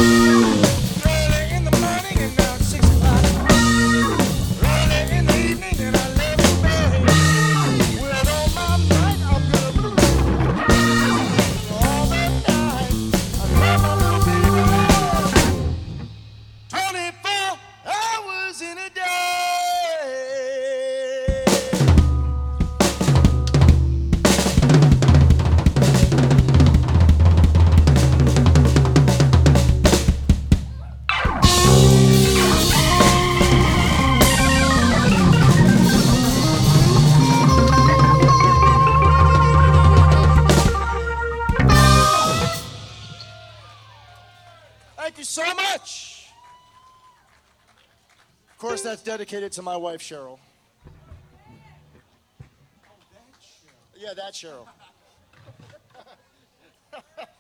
Early in the morning and now it's 6 o'clock. Early in the evening and I love you, babe. Well, on my mind I'm gonna all that night. I love my little baby. 24 hours in a day. Thank you so much. Of course, that's dedicated to my wife, Cheryl. Yeah, that's Cheryl.